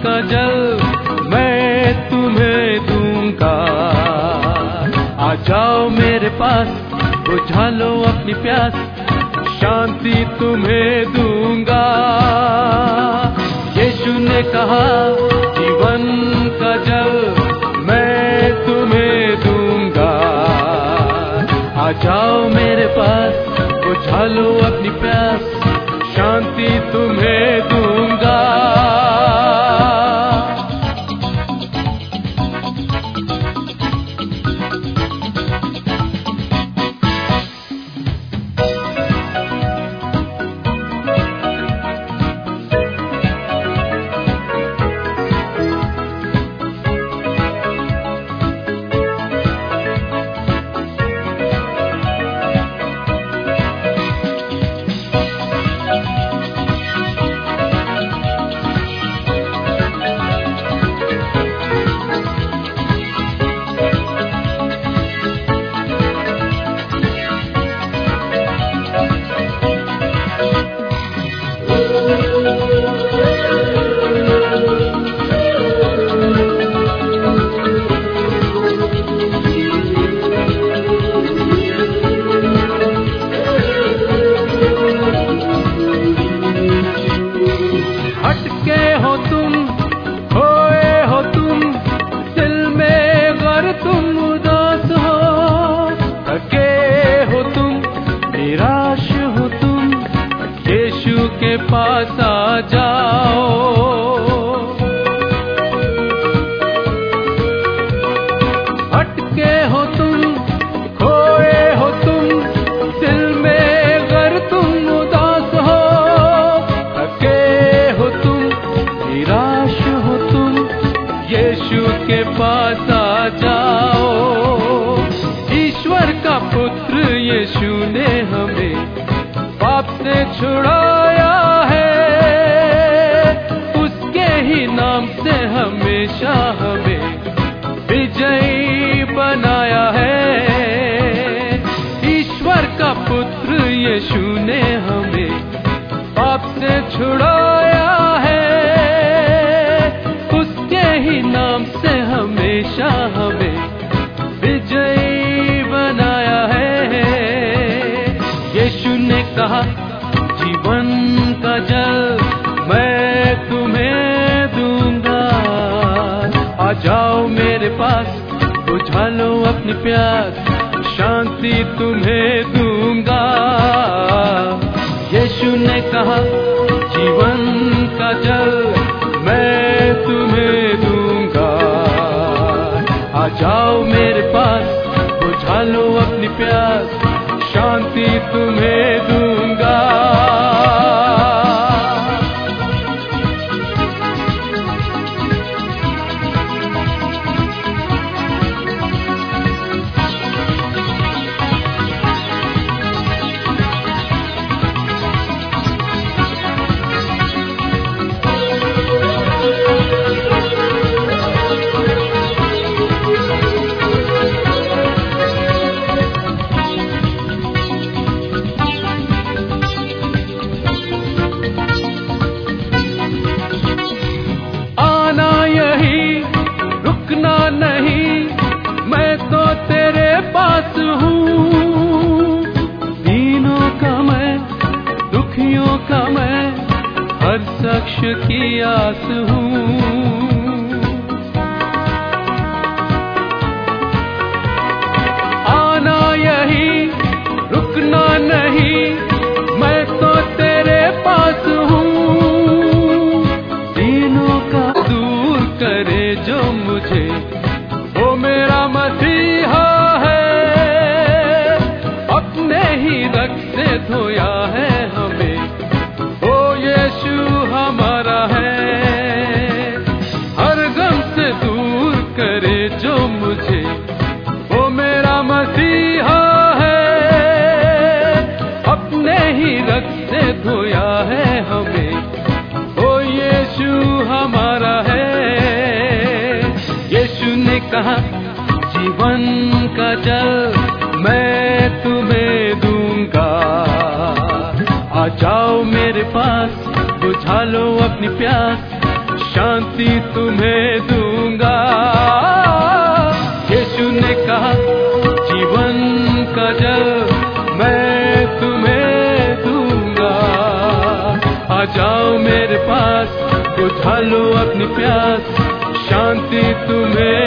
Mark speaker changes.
Speaker 1: का जल मैं तुम्हें दूंगा। आ जाओ मेरे पास, बुझा लो अपनी प्यास, शांति तुम्हें दूंगा। यीशु ने कहा जीवन का जल मैं तुम्हें दूंगा। आ जाओ मेरे पास, बुझा लो अपनी प्यास, शांति तुम्हें दूंगा। पास आ जाओ। हटके हो तुम, खोए हो तुम, दिल में अगर तुम उदास हो, थके हो तुम, निराश हो तुम, यीशु के पास आ जाओ। ईश्वर का पुत्र यीशु ने हमें पाप से छुड़ाया है, उसके ही नाम से हमेशा हमें विजयी बनाया है। ईश्वर का पुत्र यीशु ने हमें पाप से छुड़ाया है, उसके ही नाम से हमेशा हमें विजयी बनाया है। यीशु ने कहा जीवन का जल मैं तुम्हें दूंगा। आ जाओ मेरे पास, बुझा लो अपनी प्यास, शांति तुम्हें दूंगा। यीशु ने कहा जीवन का जल मैं तुम्हें दूंगा। आ जाओ मेरे पास, बुझा लो अपनी प्यास, शांति तुम्हें दूंगा। शख्स की आस हूँ, आना यही रुकना नहीं, मैं तो तेरे पास हूँ। तीनों का दूर करे जो मुझे, वो मेरा मसीहा है। अपने ही रक्त से धोया है हमें, हमारा है। हर गम से दूर करे जो मुझे, वो मेरा मसीहा है। अपने ही रक्त से धोया है हमें, वो यीशु हमारा है। यीशु ने कहा जीवन का जल मैं तुम्हें दूंगा। आ जाओ मेरे पास, बुझा लो अपनी प्यास, शांति तुम्हें दूंगा। यीशु ने कहा जीवन का जल मैं तुम्हें दूंगा। आ जाओ मेरे पास, बुझा लो अपनी प्यास, शांति तुम्हें